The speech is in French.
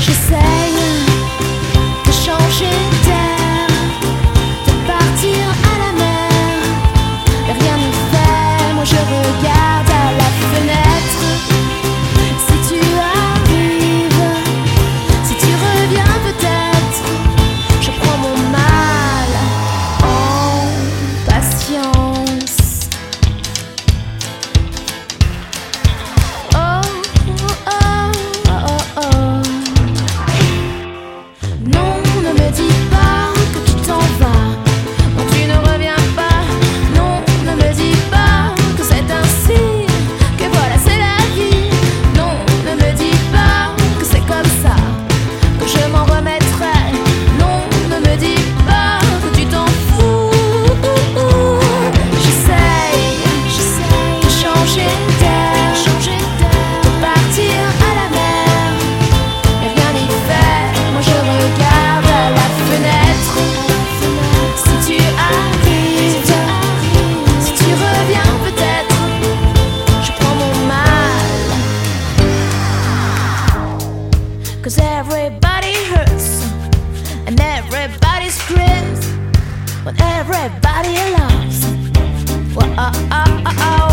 J'essaye de changer d'air, de partir à la mer, mais rien n'y fait. Moi je regarde à la fenêtre. Si tu arrives, si tu reviens peut-être, je prends mon mal en patience. Oh, oh, oh, oh, oh. Non, ne me dis pas que tu t'en vas, non tu ne reviens pas. Non, ne me dis pas que c'est ainsi, que voilà c'est la vie. Non, ne me dis pas que c'est comme ça, que je m'en remettrai. Non, ne me dis pas que tu t'en fous. J'essaye de changer d'air, de partir à la mer, mais rien n'y fait. Moi je regarde à la fenêtre. Si tu arrives, si tu reviens peut-être, je prends mon mal. 'Cause everybody hurts and everybody screams when everybody loves. Whoa, oh, oh, oh, oh.